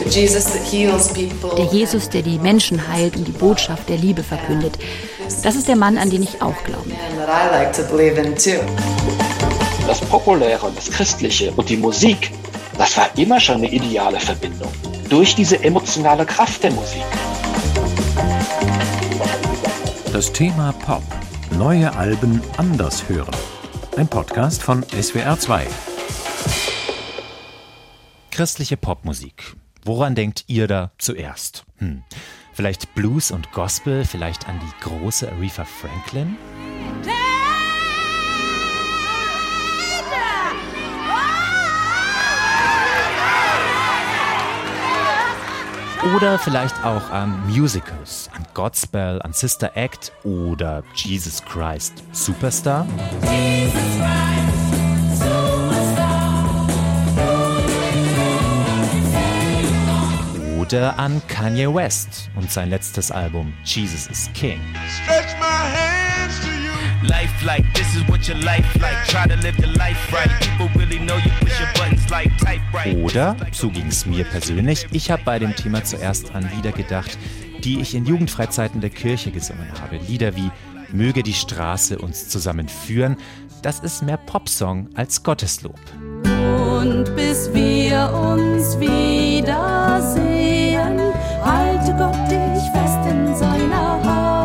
Der Jesus, der die Menschen heilt und die Botschaft der Liebe verkündet. Das ist der Mann, an den ich auch glaube. Das Populäre, das Christliche und die Musik, das war immer schon eine ideale Verbindung. Durch diese emotionale Kraft der Musik. Das Thema Pop. Neue Alben anders hören. Ein Podcast von SWR2. Christliche Popmusik. Woran denkt ihr da zuerst? Vielleicht Blues und Gospel, vielleicht an die große Aretha Franklin? Oder vielleicht auch an Musicals, an Godspell, an Sister Act oder Jesus Christ Superstar. Oder an Kanye West und sein letztes Album Jesus is King. Stretch my hands to you. Life like this is what your life like. Try to live the life right. People really know you push your buttons like typewriter. Oder, so ging es mir persönlich, ich habe bei dem Thema zuerst an Lieder gedacht, die ich in Jugendfreizeiten der Kirche gesungen habe. Lieder wie Möge die Straße uns zusammenführen. Das ist mehr Popsong als Gotteslob. Und bis wir uns wiedersehen, halte Gott dich fest in seiner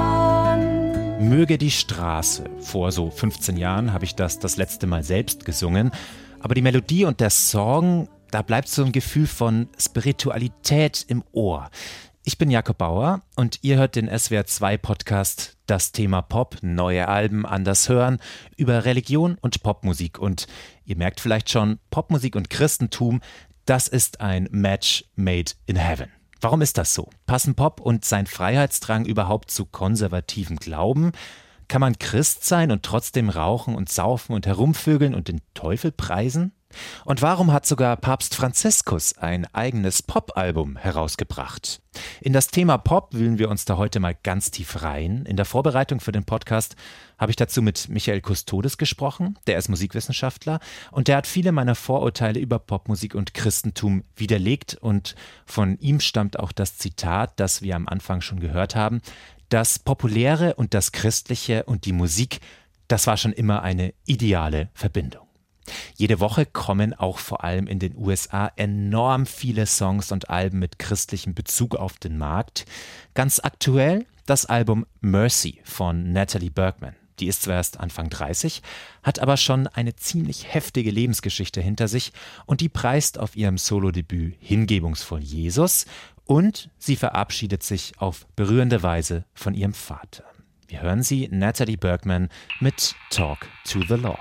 Hand. Möge die Straße. Vor so 15 Jahren habe ich das letzte Mal selbst gesungen. Aber die Melodie und der Song, da bleibt so ein Gefühl von Spiritualität im Ohr. Ich bin Jakob Bauer und ihr hört den SWR2-Podcast Das Thema Pop, neue Alben anders hören, über Religion und Popmusik. Und ihr merkt vielleicht schon, Popmusik und Christentum, das ist ein Match made in heaven. Warum ist das so? Passen Pop und sein Freiheitsdrang überhaupt zu konservativem Glauben? Kann man Christ sein und trotzdem rauchen und saufen und herumvögeln und den Teufel preisen? Und warum hat sogar Papst Franziskus ein eigenes Pop-Album herausgebracht? In das Thema Pop wühlen wir uns da heute mal ganz tief rein. In der Vorbereitung für den Podcast habe ich dazu mit Michael Kustodes gesprochen. Der ist Musikwissenschaftler und der hat viele meiner Vorurteile über Popmusik und Christentum widerlegt. Und von ihm stammt auch das Zitat, das wir am Anfang schon gehört haben. Das Populäre und das Christliche und die Musik, das war schon immer eine ideale Verbindung. Jede Woche kommen auch vor allem in den USA enorm viele Songs und Alben mit christlichem Bezug auf den Markt. Ganz aktuell das Album Mercy von Natalie Bergman. Die ist zwar erst Anfang 30, hat aber schon eine ziemlich heftige Lebensgeschichte hinter sich und die preist auf ihrem Solodebüt hingebungsvoll Jesus und sie verabschiedet sich auf berührende Weise von ihrem Vater. Wir hören sie, Natalie Bergman, mit Talk to the Lord.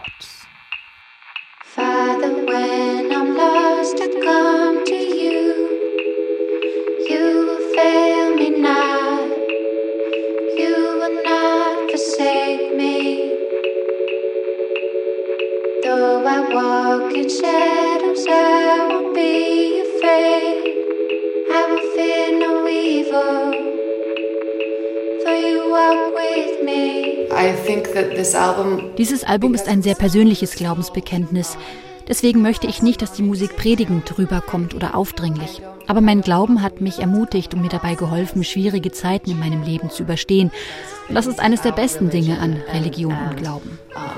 Father, when I'm lost, I come to you. You will fail me not. You will not forsake me. Though I walk in shadows, I won't be afraid. I will fear no evil. Though you walk with me. Dieses Album ist ein sehr persönliches Glaubensbekenntnis. Deswegen möchte ich nicht, dass die Musik predigend rüberkommt oder aufdringlich. Aber mein Glauben hat mich ermutigt und mir dabei geholfen, schwierige Zeiten in meinem Leben zu überstehen. Und das ist eines der besten Dinge an Religion und Glauben.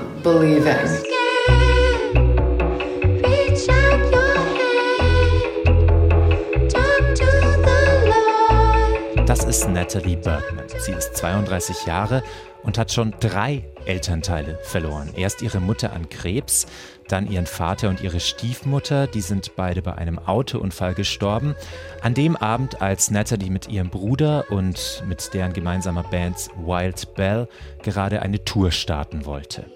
Das ist Natalie Bergman. Sie ist 32 Jahre und hat schon 3 Elternteile verloren. Erst ihre Mutter an Krebs, dann ihren Vater und ihre Stiefmutter. Die sind beide bei einem Autounfall gestorben. An dem Abend, als Natalie mit ihrem Bruder und mit deren gemeinsamer Band Wild Bell gerade eine Tour starten wollte.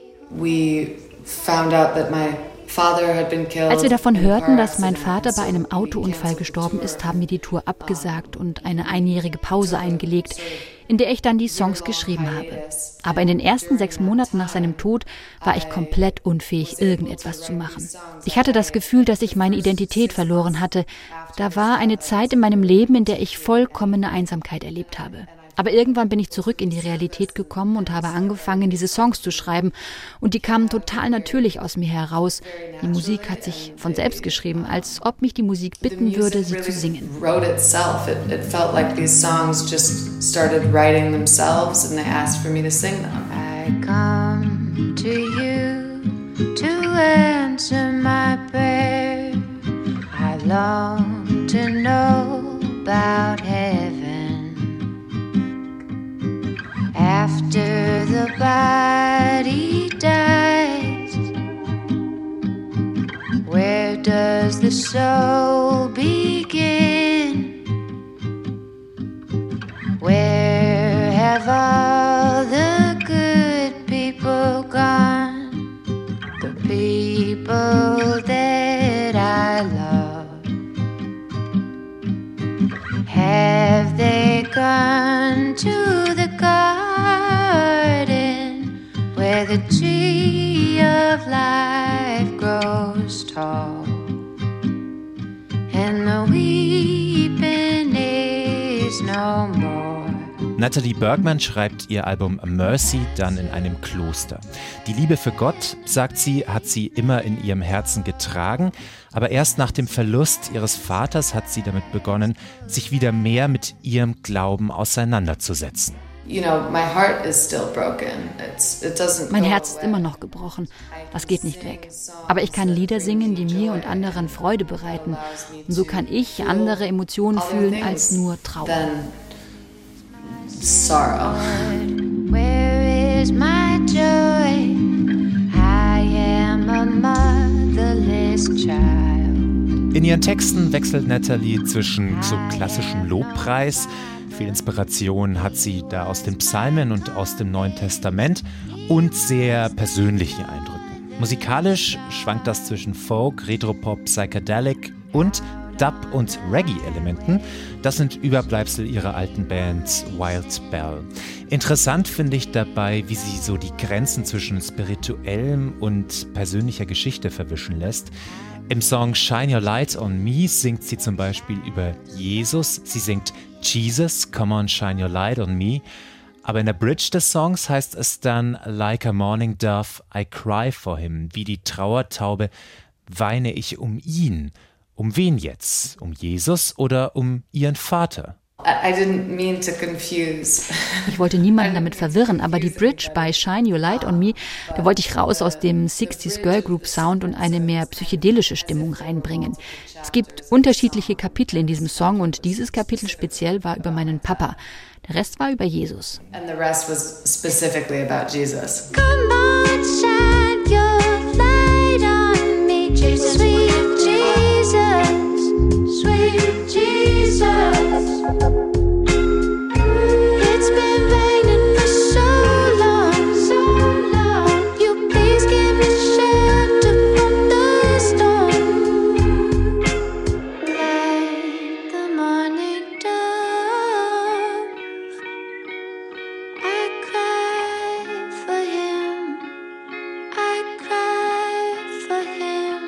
Als wir davon hörten, dass mein Vater bei einem Autounfall gestorben ist, haben wir die Tour abgesagt und eine einjährige Pause eingelegt, in der ich dann die Songs geschrieben habe. Aber in den ersten 6 Monaten nach seinem Tod war ich komplett unfähig, irgendetwas zu machen. Ich hatte das Gefühl, dass ich meine Identität verloren hatte. Da war eine Zeit in meinem Leben, in der ich vollkommene Einsamkeit erlebt habe. Aber irgendwann bin ich zurück in die Realität gekommen und habe angefangen, diese Songs zu schreiben. Und die kamen total natürlich aus mir heraus. Die Musik hat sich von selbst geschrieben, als ob mich die Musik bitten würde, sie zu singen. It felt like these songs just started writing themselves and they asked for me to sing them. I come to you to answer my prayer. I long to know about heaven. After the body dies, where does the soul begin? Where have all the good people gone? The people that I love. Have they gone to the garden where the tree of life grows tall and the weeping is no more? Natalie Bergman schreibt ihr Album Mercy dann in einem Kloster. Die Liebe für Gott, sagt sie, hat sie immer in ihrem Herzen getragen, aber erst nach dem Verlust ihres Vaters hat sie damit begonnen, sich wieder mehr mit ihrem Glauben auseinanderzusetzen. Mein Herz ist immer noch gebrochen. Das geht nicht weg. Aber ich kann Lieder singen, die mir und anderen Freude bereiten. Und so kann ich andere Emotionen fühlen als nur Trauer. Sorrow. Where is my joy? I am a motherless child. In ihren Texten wechselt Natalie zwischen so klassischem Lobpreis. Viel Inspiration hat sie da aus den Psalmen und aus dem Neuen Testament und sehr persönliche Eindrücke. Musikalisch schwankt das zwischen Folk, Retropop, Psychedelic und Dub- und Reggae-Elementen. Das sind Überbleibsel ihrer alten Band Wild Bell. Interessant finde ich dabei, wie sie so die Grenzen zwischen spirituellem und persönlicher Geschichte verwischen lässt. Im Song Shine Your Light on Me singt sie zum Beispiel über Jesus. Sie singt Jesus, come on, shine your light on me. Aber in der Bridge des Songs heißt es dann Like a morning dove, I cry for him. Wie die Trauertaube weine ich um ihn. Um wen jetzt? Um Jesus oder um ihren Vater? Ich wollte niemanden damit verwirren, aber die Bridge bei Shine Your Light on Me, da wollte ich raus aus dem 60s Girl Group Sound und eine mehr psychedelische Stimmung reinbringen. Es gibt unterschiedliche Kapitel in diesem Song und dieses Kapitel speziell war über meinen Papa. Der Rest war über Jesus. And the rest was specifically about Jesus. Come on, shine your light on me, Jesus. Sweet Jesus, sweet Jesus. It's been raining for so long, so long. You please give me shelter from the storm. Like the morning dove, I cry for him. I cry for him.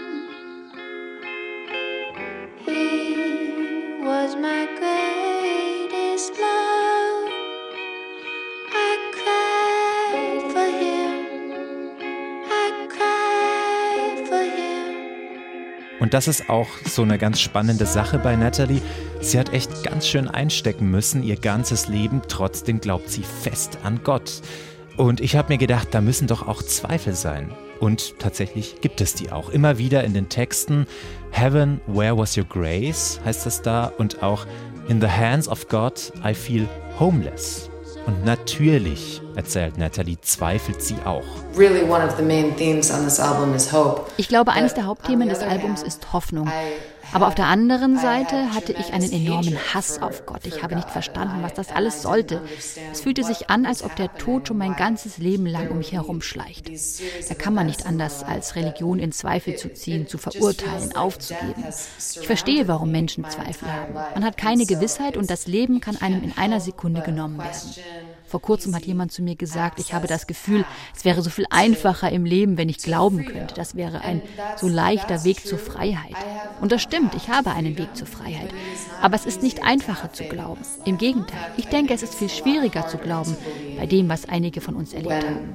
He was my greatest love. I cried for him. I cried for him. Und das ist auch so eine ganz spannende Sache bei Natalie. Sie hat echt ganz schön einstecken müssen, ihr ganzes Leben. Trotzdem glaubt sie fest an Gott. Und ich habe mir gedacht, da müssen doch auch Zweifel sein. Und tatsächlich gibt es die auch. Immer wieder in den Texten. Heaven, where was your grace, heißt es da. Und auch in the hands of God, I feel homeless. Und natürlich, erzählt Natalie, zweifelt sie auch. Really one of the main themes on this album is hope. Ich glaube, eines der Hauptthemen des Albums ist Hoffnung. Aber auf der anderen Seite hatte ich einen enormen Hass auf Gott. Ich habe nicht verstanden, was das alles sollte. Es fühlte sich an, als ob der Tod schon mein ganzes Leben lang um mich herumschleicht. Da kann man nicht anders, als Religion in Zweifel zu ziehen, zu verurteilen, aufzugeben. Ich verstehe, warum Menschen Zweifel haben. Man hat keine Gewissheit und das Leben kann einem in einer Sekunde genommen werden. Vor kurzem hat jemand zu mir gesagt, ich habe das Gefühl, es wäre so viel einfacher im Leben, wenn ich glauben könnte. Das wäre ein so leichter Weg zur Freiheit. Und das stimmt, ich habe einen Weg zur Freiheit. Aber es ist nicht einfacher zu glauben. Im Gegenteil, ich denke, es ist viel schwieriger zu glauben, bei dem, was einige von uns erlebt haben.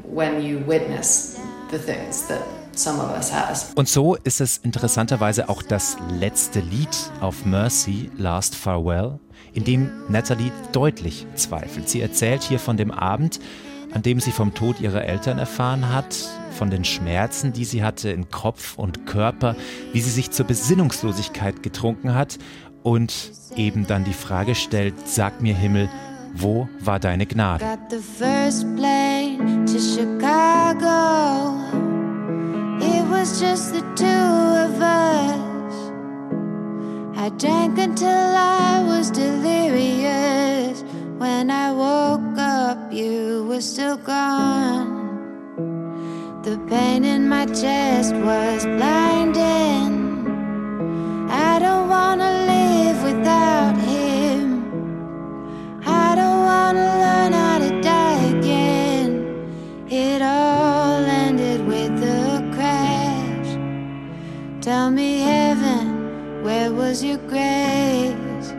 Und so ist es interessanterweise auch das letzte Lied auf Mercy, Last Farewell, in dem Natalie deutlich zweifelt. Sie erzählt hier von dem Abend, an dem sie vom Tod ihrer Eltern erfahren hat, von den Schmerzen, die sie hatte in Kopf und Körper, wie sie sich zur Besinnungslosigkeit getrunken hat und eben dann die Frage stellt, sag mir Himmel, wo war deine Gnade? Got the first plane to Chicago. It was just the two of us. I drank until I was delirious. When I woke up, you were still gone. The pain in my chest was blinding. I don't wanna live without him. I don't wanna learn how to die again. It all ended with a crash. Tell me, heaven, where was your grace?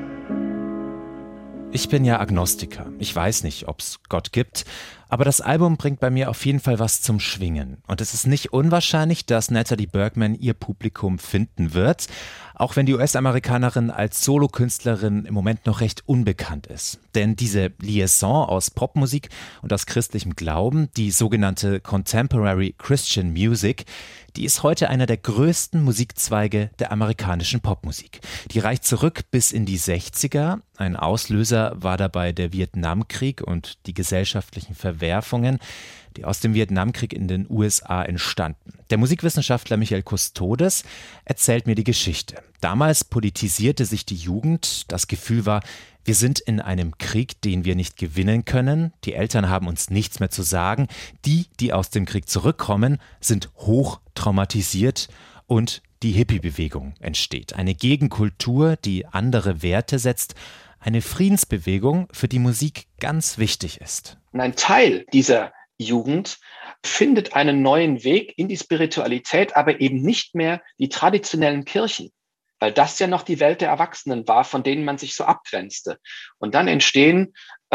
Ich bin ja Agnostiker. Ich weiß nicht, ob es Gott gibt, aber das Album bringt bei mir auf jeden Fall was zum Schwingen. Und es ist nicht unwahrscheinlich, dass Natalie Bergman ihr Publikum finden wird, auch wenn die US-Amerikanerin als Solokünstlerin im Moment noch recht unbekannt ist. Denn diese Liaison aus Popmusik und aus christlichem Glauben, die sogenannte Contemporary Christian Music, die ist heute einer der größten Musikzweige der amerikanischen Popmusik. Die reicht zurück bis in die 60er. Ein Auslöser war dabei der Vietnamkrieg und die gesellschaftlichen Verwerfungen, die aus dem Vietnamkrieg in den USA entstanden. Der Musikwissenschaftler Michael Custodes erzählt mir die Geschichte. Damals politisierte sich die Jugend. Das Gefühl war, wir sind in einem Krieg, den wir nicht gewinnen können. Die Eltern haben uns nichts mehr zu sagen. Die aus dem Krieg zurückkommen, sind hoch traumatisiert und die Hippie-Bewegung entsteht. Eine Gegenkultur, die andere Werte setzt. Eine Friedensbewegung, für die Musik ganz wichtig ist. Ein Teil dieser Jugend findet einen neuen Weg in die Spiritualität, aber eben nicht mehr die traditionellen Kirchen, weil das ja noch die Welt der Erwachsenen war, von denen man sich so abgrenzte. Und dann entstehen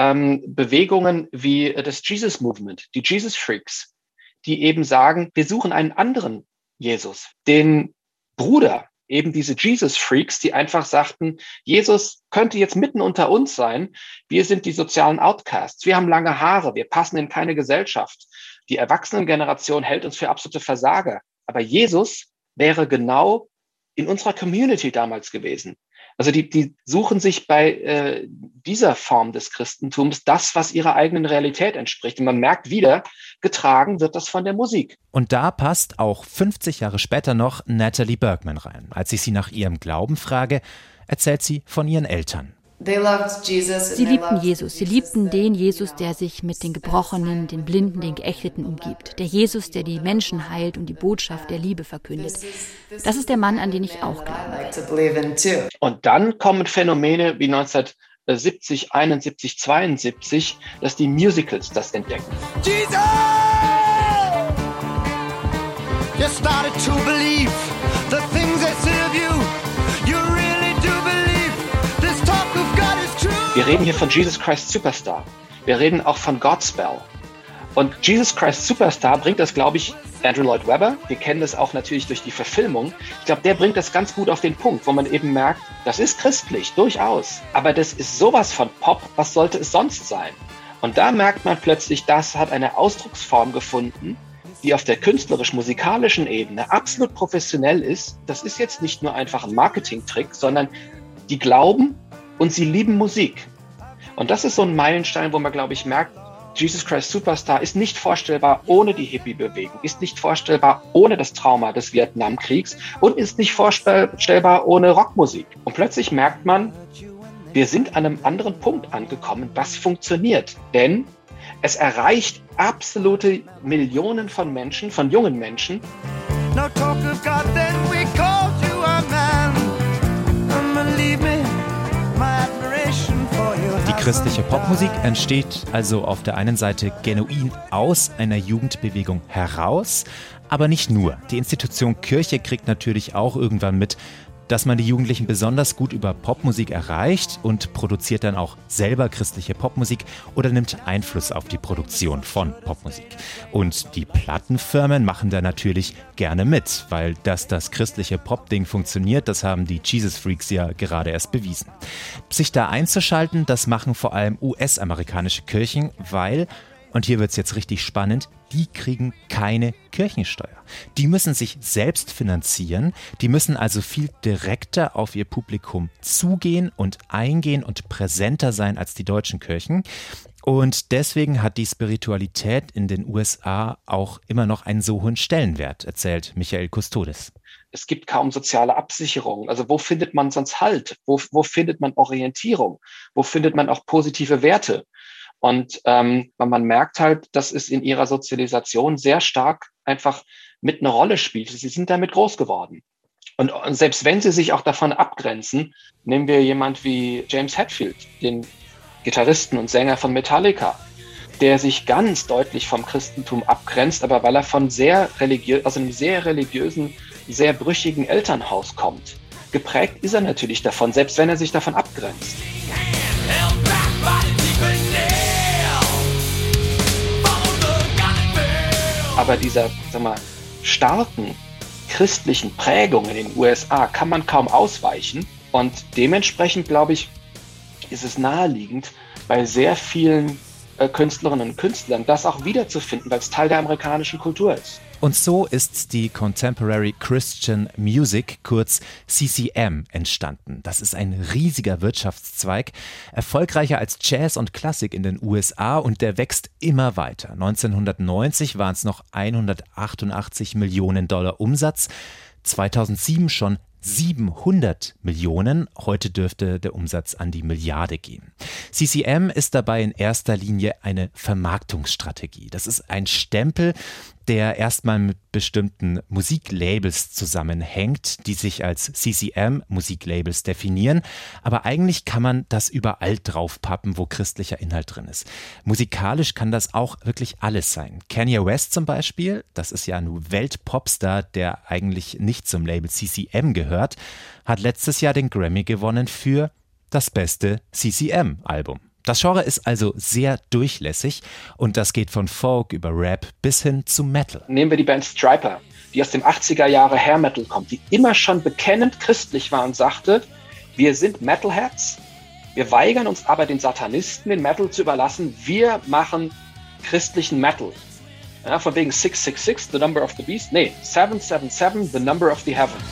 Bewegungen wie das Jesus Movement, die Jesus Freaks, die eben sagen, wir suchen einen anderen Jesus, den Bruder, eben diese Jesus Freaks, die einfach sagten, Jesus könnte jetzt mitten unter uns sein. Wir sind die sozialen Outcasts. Wir haben lange Haare. Wir passen in keine Gesellschaft. Die Erwachsenengeneration hält uns für absolute Versager. Aber Jesus wäre genau in unserer Community damals gewesen. Also die suchen sich bei dieser Form des Christentums das, was ihrer eigenen Realität entspricht. Und man merkt wieder, getragen wird das von der Musik. Und da passt auch 50 Jahre später noch Natalie Bergman rein. Als ich sie nach ihrem Glauben frage, erzählt sie von ihren Eltern. Sie liebten Jesus. Sie liebten den Jesus, der sich mit den Gebrochenen, den Blinden, den Geächteten umgibt. Der Jesus, der die Menschen heilt und die Botschaft der Liebe verkündet. Das ist der Mann, an den ich auch glaube. Und dann kommen Phänomene wie 1970, 71, 72, dass die Musicals das entdecken. Jesus! You started to believe the things they say of you. You really do believe this talk of God is true. Wir reden hier von Jesus Christ Superstar. Wir reden auch von Godspell. Und Jesus Christ Superstar bringt das, glaube ich, Andrew Lloyd Webber, wir kennen das auch natürlich durch die Verfilmung. Ich glaube, der bringt das ganz gut auf den Punkt, wo man eben merkt, das ist christlich, durchaus. Aber das ist sowas von Pop, was sollte es sonst sein? Und da merkt man plötzlich, das hat eine Ausdrucksform gefunden, die auf der künstlerisch-musikalischen Ebene absolut professionell ist. Das ist jetzt nicht nur einfach ein Marketingtrick, sondern die glauben und sie lieben Musik. Und das ist so ein Meilenstein, wo man, glaube ich, merkt, Jesus Christ Superstar ist nicht vorstellbar ohne die Hippie-Bewegung, ist nicht vorstellbar ohne das Trauma des Vietnamkriegs und ist nicht vorstellbar ohne Rockmusik. Und plötzlich merkt man, wir sind an einem anderen Punkt angekommen, was funktioniert. Denn es erreicht absolute Millionen von Menschen, von jungen Menschen. No talk of God, then we called you a man. Believe me, my admiration for you. Die Christliche Popmusik entsteht also auf der einen Seite genuin aus einer Jugendbewegung heraus, aber nicht nur. Die Institution Kirche kriegt natürlich auch irgendwann mit, dass man die Jugendlichen besonders gut über Popmusik erreicht und produziert dann auch selber christliche Popmusik oder nimmt Einfluss auf die Produktion von Popmusik. Und die Plattenfirmen machen da natürlich gerne mit, weil das christliche Pop-Ding funktioniert, das haben die Jesus Freaks ja gerade erst bewiesen. Sich da einzuschalten, das machen vor allem US-amerikanische Kirchen, weil, und hier wird es jetzt richtig spannend, die kriegen keine Kirchensteuer. Die müssen sich selbst finanzieren, die müssen also viel direkter auf ihr Publikum zugehen und eingehen und präsenter sein als die deutschen Kirchen. Und deswegen hat die Spiritualität in den USA auch immer noch einen so hohen Stellenwert, erzählt Michael Custodes. Es gibt kaum soziale Absicherung. Also wo findet man sonst Halt? Wo findet man Orientierung? Wo findet man auch positive Werte? Und man merkt halt, dass es in ihrer Sozialisation sehr stark einfach mit einer Rolle spielt. Sie sind damit groß geworden. Und selbst wenn sie sich auch davon abgrenzen, nehmen wir jemand wie James Hetfield, den Gitarristen und Sänger von Metallica, der sich ganz deutlich vom Christentum abgrenzt, aber weil er von aus einem sehr religiösen, sehr brüchigen Elternhaus kommt. Geprägt ist er natürlich davon, selbst wenn er sich davon abgrenzt. Aber dieser, starken christlichen Prägung in den USA kann man kaum ausweichen. Und dementsprechend, glaube ich, ist es naheliegend, bei sehr vielen Künstlerinnen und Künstlern das auch wiederzufinden, weil es Teil der amerikanischen Kultur ist. Und so ist die Contemporary Christian Music, kurz CCM, entstanden. Das ist ein riesiger Wirtschaftszweig, erfolgreicher als Jazz und Klassik in den USA und der wächst immer weiter. 1990 waren es noch 188 Millionen Dollar Umsatz, 2007 schon 700 Millionen, heute dürfte der Umsatz an die Milliarde gehen. CCM ist dabei in erster Linie eine Vermarktungsstrategie. Das ist ein Stempel, der erstmal mit bestimmten Musiklabels zusammenhängt, die sich als CCM-Musiklabels definieren. Aber eigentlich kann man das überall draufpappen, wo christlicher Inhalt drin ist. Musikalisch kann das auch wirklich alles sein. Kanye West zum Beispiel, das ist ja ein Weltpopstar, der eigentlich nicht zum Label CCM gehört, hat letztes Jahr den Grammy gewonnen für das beste CCM-Album. Das Genre ist also sehr durchlässig und das geht von Folk über Rap bis hin zu Metal. Nehmen wir die Band Stryper, die aus den 80er Jahre Hair Metal kommt, die immer schon bekennend christlich war und sagte, wir sind Metalheads, wir weigern uns aber den Satanisten den Metal zu überlassen, wir machen christlichen Metal. Ja, von wegen 666, the number of the beast, nee, 777, the number of the heaven.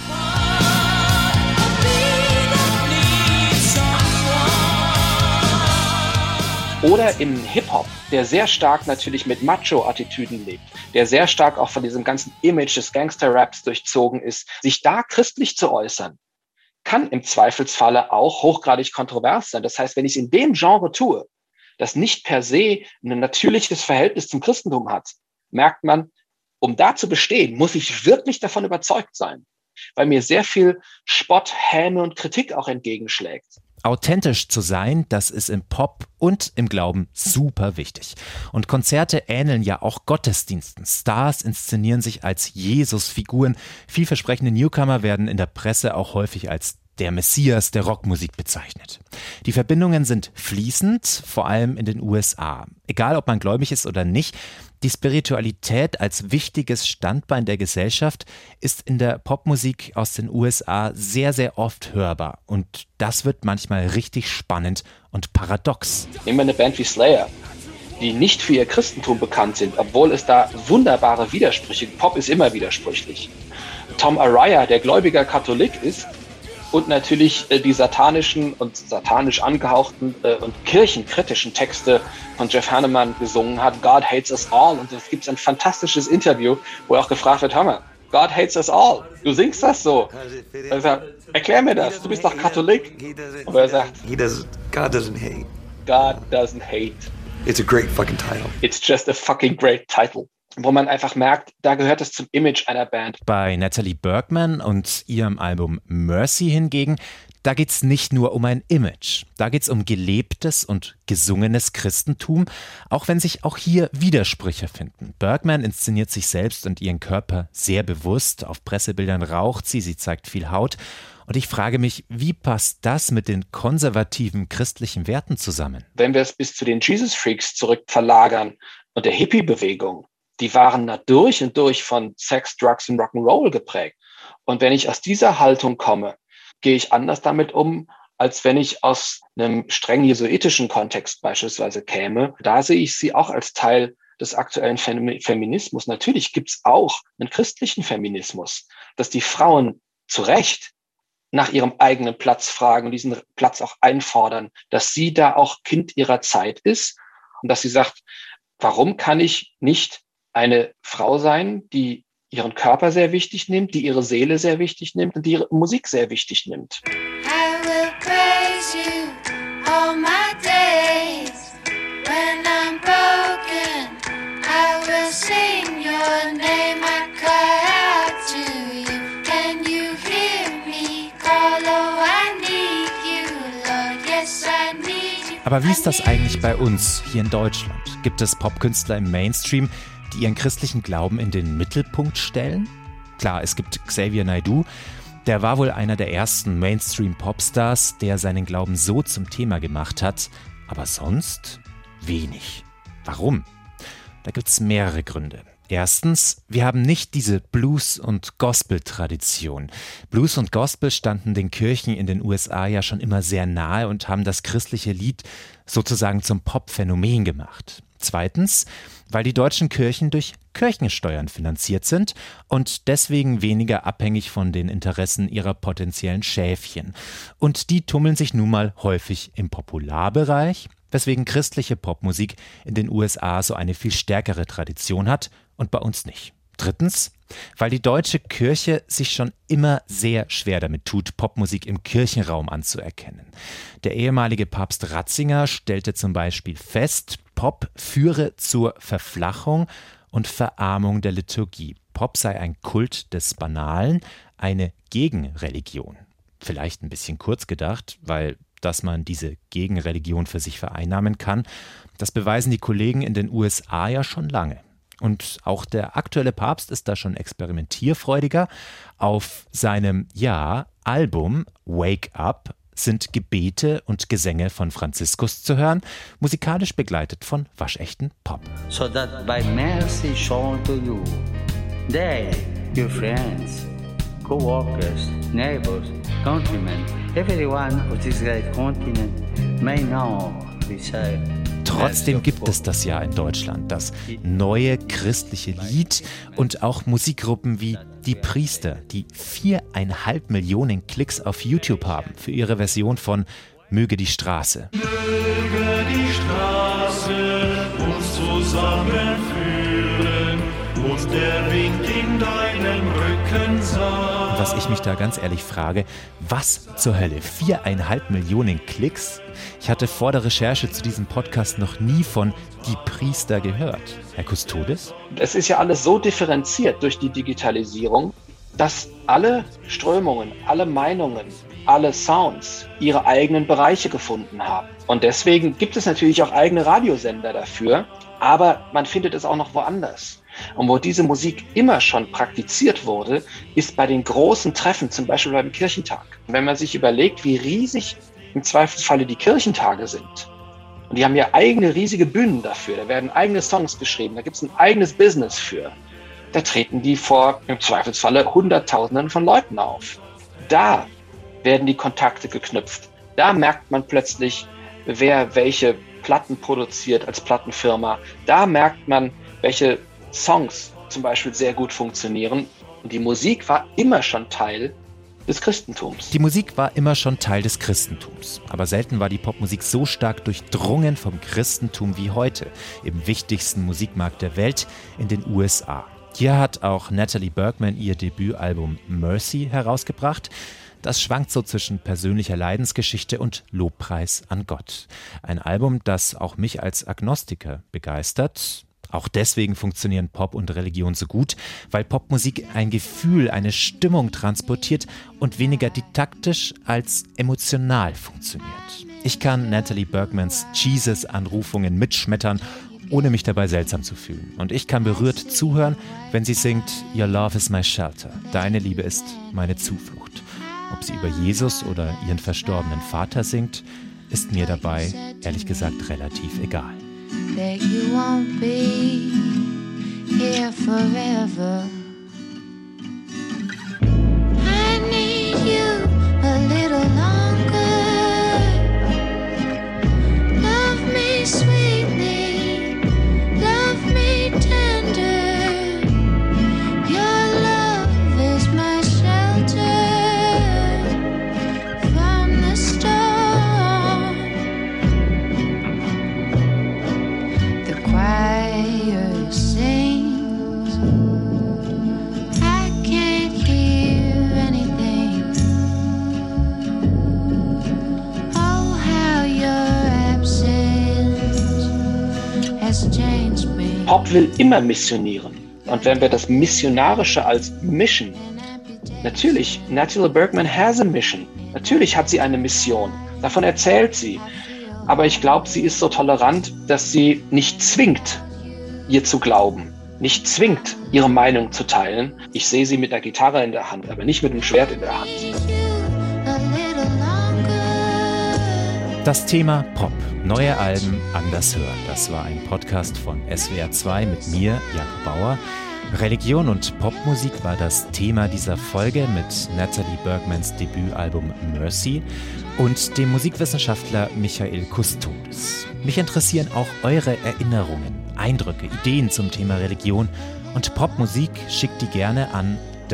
Oder im Hip-Hop, der sehr stark natürlich mit Macho-Attitüden lebt, der sehr stark auch von diesem ganzen Image des Gangster-Raps durchzogen ist, sich da christlich zu äußern, kann im Zweifelsfalle auch hochgradig kontrovers sein. Das heißt, wenn ich es in dem Genre tue, das nicht per se ein natürliches Verhältnis zum Christentum hat, merkt man, um da zu bestehen, muss ich wirklich davon überzeugt sein, weil mir sehr viel Spott, Häme und Kritik auch entgegenschlägt. Authentisch zu sein, das ist im Pop und im Glauben super wichtig. Und Konzerte ähneln ja auch Gottesdiensten. Stars inszenieren sich als Jesus-Figuren. Vielversprechende Newcomer werden in der Presse auch häufig als der Messias der Rockmusik bezeichnet. Die Verbindungen sind fließend, vor allem in den USA. Egal, ob man gläubig ist oder nicht, die Spiritualität als wichtiges Standbein der Gesellschaft ist in der Popmusik aus den USA sehr, sehr oft hörbar. Und das wird manchmal richtig spannend und paradox. Nehmen wir eine Band wie Slayer, die nicht für ihr Christentum bekannt sind, obwohl es da wunderbare Widersprüche gibt. Pop ist immer widersprüchlich. Tom Araya, der gläubiger Katholik ist, und natürlich die satanischen und satanisch angehauchten und kirchenkritischen Texte von Jeff Hanneman gesungen hat, God Hates Us All. Und es gibt ein fantastisches Interview, wo er auch gefragt wird, Hammer, God hates us all. Du singst das so. Er sagt, erklär mir das, du bist doch Katholik. Aber er sagt, God doesn't hate. God doesn't hate. It's a great fucking title. It's just a fucking great title. wo man einfach merkt, da gehört es zum Image einer Band. Bei Natalie Bergman und ihrem Album Mercy hingegen, da geht es nicht nur um ein Image. Da geht es um gelebtes und gesungenes Christentum, auch wenn sich auch hier Widersprüche finden. Bergman inszeniert sich selbst und ihren Körper sehr bewusst. Auf Pressebildern raucht sie zeigt viel Haut. Und ich frage mich, wie passt das mit den konservativen christlichen Werten zusammen? Wenn wir es bis zu den Jesus Freaks zurück verlagern und der Hippie-Bewegung, die waren da durch und durch von Sex, Drugs und Rock'n'Roll geprägt. Und wenn ich aus dieser Haltung komme, gehe ich anders damit um, als wenn ich aus einem streng jesuitischen Kontext beispielsweise käme. Da sehe ich sie auch als Teil des aktuellen Feminismus. Natürlich gibt es auch einen christlichen Feminismus, dass die Frauen zu Recht nach ihrem eigenen Platz fragen und diesen Platz auch einfordern, dass sie da auch Kind ihrer Zeit ist und dass sie sagt, warum kann ich nicht eine Frau sein, die ihren Körper sehr wichtig nimmt, die ihre Seele sehr wichtig nimmt und die ihre Musik sehr wichtig nimmt. I will praise you all my days. When I'm broken, I will sing your name. I cry out to you. Can you hear me call? Oh, I need you, Lord. Yes, I need you. Aber wie ist das eigentlich bei uns hier in Deutschland? Gibt es Popkünstler im Mainstream, die ihren christlichen Glauben in den Mittelpunkt stellen? Klar, es gibt Xavier Naidoo, der war wohl einer der ersten Mainstream-Popstars, der seinen Glauben so zum Thema gemacht hat, aber sonst wenig. Warum? Da gibt es mehrere Gründe. Erstens, wir haben nicht diese Blues- und Gospel-Tradition. Blues und Gospel standen den Kirchen in den USA ja schon immer sehr nahe und haben das christliche Lied sozusagen zum Pop-Phänomen gemacht. Zweitens, weil die deutschen Kirchen durch Kirchensteuern finanziert sind und deswegen weniger abhängig von den Interessen ihrer potenziellen Schäfchen. Und die tummeln sich nun mal häufig im Popularbereich, weswegen christliche Popmusik in den USA so eine viel stärkere Tradition hat und bei uns nicht. Drittens, weil die deutsche Kirche sich schon immer sehr schwer damit tut, Popmusik im Kirchenraum anzuerkennen. Der ehemalige Papst Ratzinger stellte zum Beispiel fest, Pop führe zur Verflachung und Verarmung der Liturgie. Pop sei ein Kult des Banalen, eine Gegenreligion. Vielleicht ein bisschen kurz gedacht, weil dass man diese Gegenreligion für sich vereinnahmen kann, das beweisen die Kollegen in den USA ja schon lange. Und auch der aktuelle Papst ist da schon experimentierfreudiger. Auf seinem Album Wake Up sind Gebete und Gesänge von Franziskus zu hören, musikalisch begleitet von waschechten Pop. So that by mercy shown to you, they, your friends, co-workers, neighbors, countrymen, everyone of this great continent may now receive. Trotzdem gibt es das ja in Deutschland, das neue christliche Lied und auch Musikgruppen wie Die Priester, die 4,5 Millionen Klicks auf YouTube haben für ihre Version von Möge die Straße. Möge die Straße uns zusammenführen und der Wind in deinem Rücken sein. Was ich mich da ganz ehrlich frage, was zur Hölle? 4,5 Millionen Klicks? Ich hatte vor der Recherche zu diesem Podcast noch nie von Die Priester gehört. Herr Custodes? Es ist ja alles so differenziert durch die Digitalisierung, dass alle Strömungen, alle Meinungen, alle Sounds ihre eigenen Bereiche gefunden haben. Und deswegen gibt es natürlich auch eigene Radiosender dafür, aber man findet es auch noch woanders. Und wo diese Musik immer schon praktiziert wurde, ist bei den großen Treffen, zum Beispiel beim Kirchentag. Wenn man sich überlegt, wie riesig im Zweifelsfalle die Kirchentage sind, und die haben ja eigene riesige Bühnen dafür, da werden eigene Songs geschrieben, da gibt es ein eigenes Business für, da treten die vor im Zweifelsfalle Hunderttausenden von Leuten auf. Da werden die Kontakte geknüpft. Da merkt man plötzlich, wer welche Platten produziert als Plattenfirma. Da merkt man, welche Songs zum Beispiel sehr gut funktionieren. Und die Musik war immer schon Teil des Christentums. Die Musik war immer schon Teil des Christentums. Aber selten war die Popmusik so stark durchdrungen vom Christentum wie heute, im wichtigsten Musikmarkt der Welt, in den USA. Hier hat auch Natalie Bergman ihr Debütalbum Mercy herausgebracht. Das schwankt so zwischen persönlicher Leidensgeschichte und Lobpreis an Gott. Ein Album, das auch mich als Agnostiker begeistert. Auch deswegen funktionieren Pop und Religion so gut, weil Popmusik ein Gefühl, eine Stimmung transportiert und weniger didaktisch als emotional funktioniert. Ich kann Natalie Bergmans Jesus-Anrufungen mitschmettern, ohne mich dabei seltsam zu fühlen. Und ich kann berührt zuhören, wenn sie singt Your love is my shelter. Deine Liebe ist meine Zuflucht. Ob sie über Jesus oder ihren verstorbenen Vater singt, ist mir dabei, ehrlich gesagt, relativ egal. That you won't be here forever. I need you a little longer. Love me sweetly, love me tender. Your love is my shelter from the storm. Choir sings, I can't hear anything. Oh, how your absence has changed me. Pop will immer missionieren. Und wenn wir das Missionarische als Mission, natürlich, Natalie Bergman has a mission. Natürlich hat sie eine Mission. Davon erzählt sie. Aber ich glaube, sie ist so tolerant, dass sie nicht zwingt, ihr zu glauben, nicht zwingt, ihre Meinung zu teilen. Ich sehe sie mit einer Gitarre in der Hand, aber nicht mit einem Schwert in der Hand. Das Thema Pop, neue Alben anders hören. Das war ein Podcast von SWR 2 mit mir, Jakob Bauer. Religion und Popmusik war das Thema dieser Folge mit Natalie Bergmans Debütalbum Mercy und dem Musikwissenschaftler Michael Kustodes. Mich interessieren auch eure Erinnerungen, Eindrücke, Ideen zum Thema Religion und Popmusik. Schickt die gerne an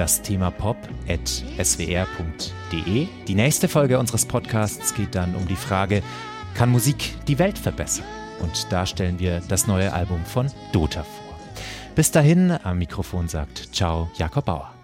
dasthemapop@swr.de. Die nächste Folge unseres Podcasts geht dann um die Frage, kann Musik die Welt verbessern? Und da stellen wir das neue Album von Dota vor. Bis dahin, am Mikrofon sagt Ciao, Jakob Bauer.